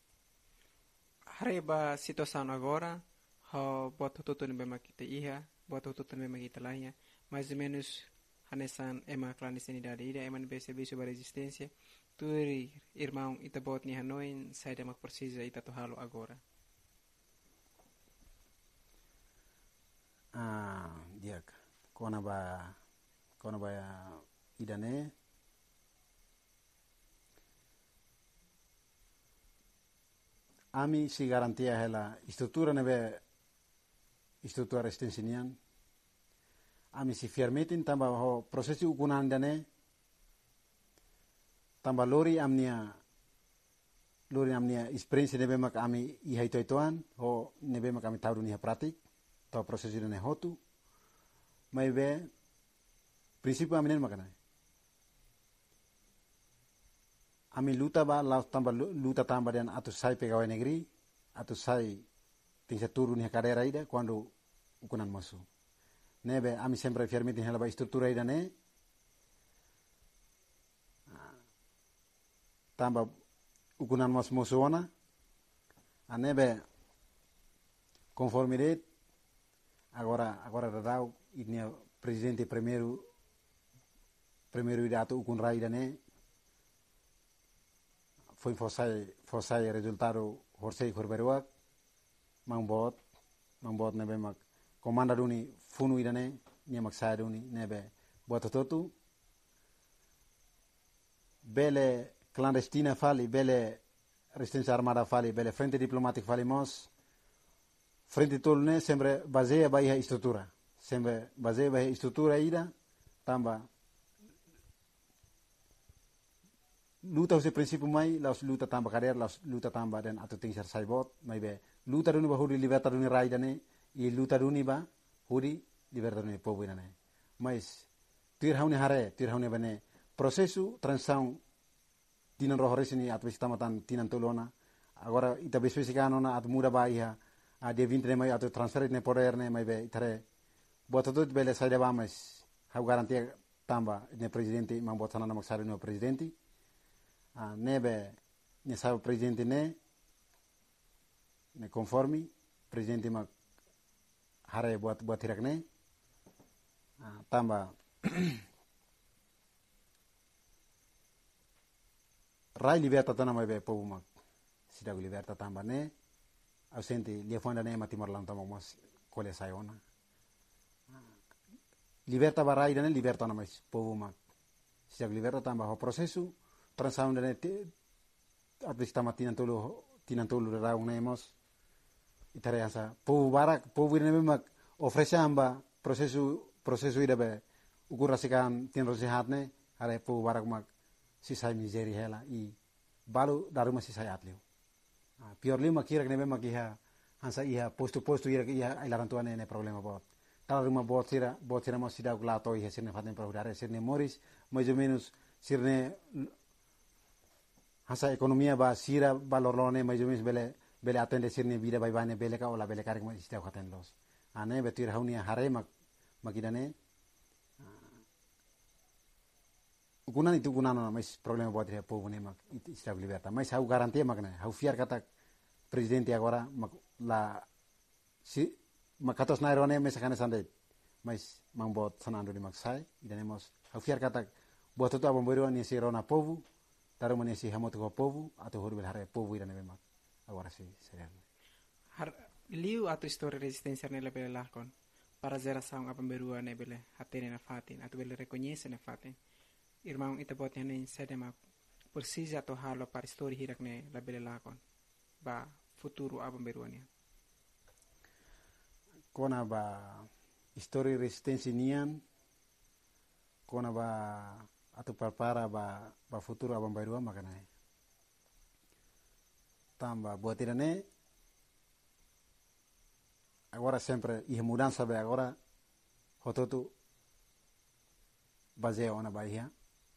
Hareba situação agora hau bota tudo no bema kita iha bota tudo no bema kita lainha mais ou menos hanesan ema clandestinidade ida ema be serviço ba resistência turi irmão ita bot ni hanoin sai demak precisa ita to halo agora ah diak kona ba kona ba idane ami si garantia hela estrutura nebe estrutura resistensinian ami si firmetin tamba ho prosesi ukunan dane tamba lori amnia lori amnia experiência nebe mak ami ihai toitoan ho nebe mak ami tauru ni pratik to prosesi dane hotu mai be prinsipio aminen makana ami luta ba la tamba luta tamba dan atu sai pegawai negeri atu sai tinha turun ni carreira ida quando ukunan masu nebe ami sempre firmiti hela ba estrutura ida ne tamba ukunan mas mosuona anebe conforme det agora agora radau idnia presidente primeiro primeiro ida atu ukun raida ne foi fossai fossai resultado horsei korberuak mangbot mangbot nebe mak komanda duni funu idane ni mak sai duni nebe botototu bele clandestina fali bele resistência armada fali bele frente diplomático fali mos frente tolne sempre baseia baia estrutura sempre baseia baia estrutura ida tamba luta ose prinsipio mai laus luta tamba kader laus luta tamba dan atu tingser saibot mai be luta duni ba huri liberta duni raida ne i luta duni ba huri liberta duni povo ne mais tir haune hare tir haune bane processo transição tinan rohoresini atu bistamatan tinan tolona agora ita bespecificano na atu muda baia a de vinte ne mai atu transfer ne poder ne mai be itare bota tot bele saida ba mais hau garantia tamba ne presidente mam botana na maksari no presidente ah, nebe ne sabe presidente ne ne conformi presidente mak hare buat buat tirak ne ah, tamba rai liberta tana mai be povo mak sida liberta tamba ne ausenti lia fonda ne mati morlan tamo mos kole sayona liberta barai dane liberta na mais povo mak sida liberta tamba ho processo transaun dane abis tamatina tolo tinan tolo raung nemos itare asa povo barak povo ne mak ofrece amba processo processo ida be ukur rasikan tin rosihat ne are povo barak mak sisai miseri hela i balu daruma sisai atleu purely makirak ne mak iha hansa iha posto posto ira iha ilaran tuane ne problema bot tal rumah bot sira bot sira mas sidak lato iha sirne fatne prohudare sirne moris mais ou menos sirne hasa ekonomia ba sira balorlone mais ou menos bele bele atende sirne vida bai bane bele ka ola bele karik mas sidak khaten los ane betir haunia hare mak makidane ukunan itu ukunan na mais problema buat dia povo ne mak estabilidade mas hau garantia mak ne hau fiar kata presidente agora mak la si makatos na irone mes sakane sande mas mang bot sanando di mak sai idanemos hau fiar kata buat itu abang beru ni si rona povo taru mani si hamotu ko povo atau horbel hare povo idane mak agora si serial har liu atau histori resistensia nelle bele lakon para geração abang beru ne bele hatene na fatin atau bele reconhece na fatin irmão ita bot ne sede mak precisa to halo para histori hirak ne la bele lakon ba futuro abang beru ne kona ba histori resistensi nian kona ba atau para ba ba futuro abang beru makana tamba buat idane agora sempre e mudança be agora hototu baseia ona bahia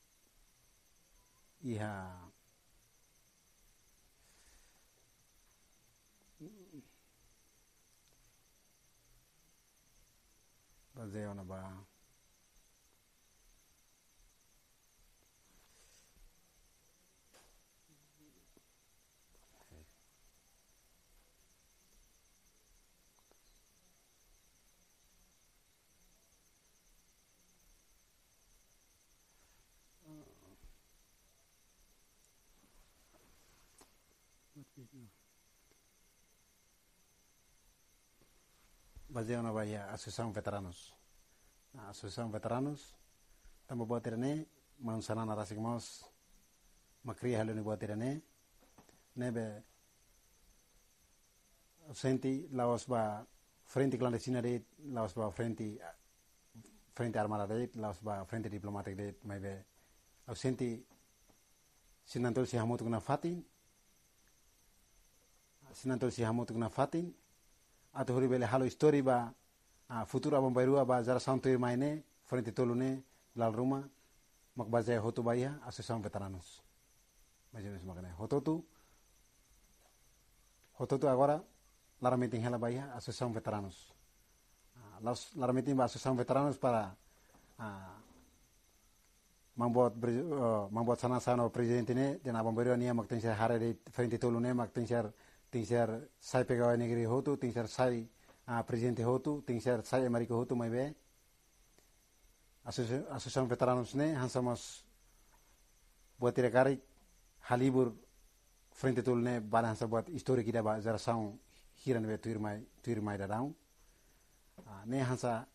iha baseia ona ba baseia ona bahia associação veteranos a associação veteranos tamba buat irane man sanana rasik mos makri halo ni buat irane nebe senti laos ba frente clandestina de laos ba frente frente armada de laos ba frente diplomatic de maybe ausenti sinantol si hamot kuna fatin sinantol si hamot kuna fatin atau hori bele halo histori ba a futuro abang bairua ba jara santo maine frente tolune lal rumah mak baza hoto baya asociação veteranos mais makane hoto tu hoto tu agora lara meeting hela baya associação veteranos los lara meeting ba associação veteranos para uh, membuat uh, membuat sana-sana presidente ne dan abang bairua nia mak tengser hare de frente tolune mak tengser tengser sai pegawai negeri hotu tengser sai uh, presidente hotu tengser sai amerika hotu mai be asociação veteranos ne hansamos buat tidak kari halibur frente tol ne bala hansa buat histori kita ba geração hiran be tuir mai tuir mai dadang uh, ne hansa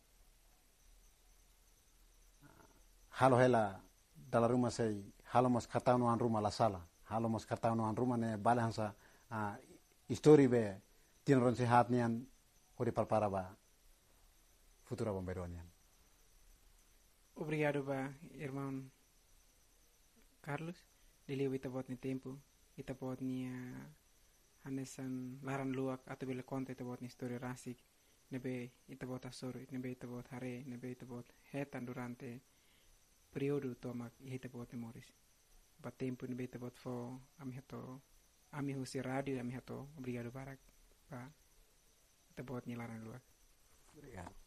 uh, halo hela dalam rumah saya halo mas katau an rumah la sala halo mas katau an rumah ne bala hansa uh, histori be tinron sehat nian hori palpara ba futura bombeironian. Obrigado ba irmão Carlos dili ita bot ni tempo ita bot ni uh, hanesan laran luak atau bila konta ita bot ni histori rasik nebe ita bot asoro nebe ita bot hare nebe ita bot hetan durante periodo tomak ita bot ni moris ba tempo nebe ita bot fo ami hato ami husi radio ami hato obrigado barak ba ita bot ni laran luak. Obrigado.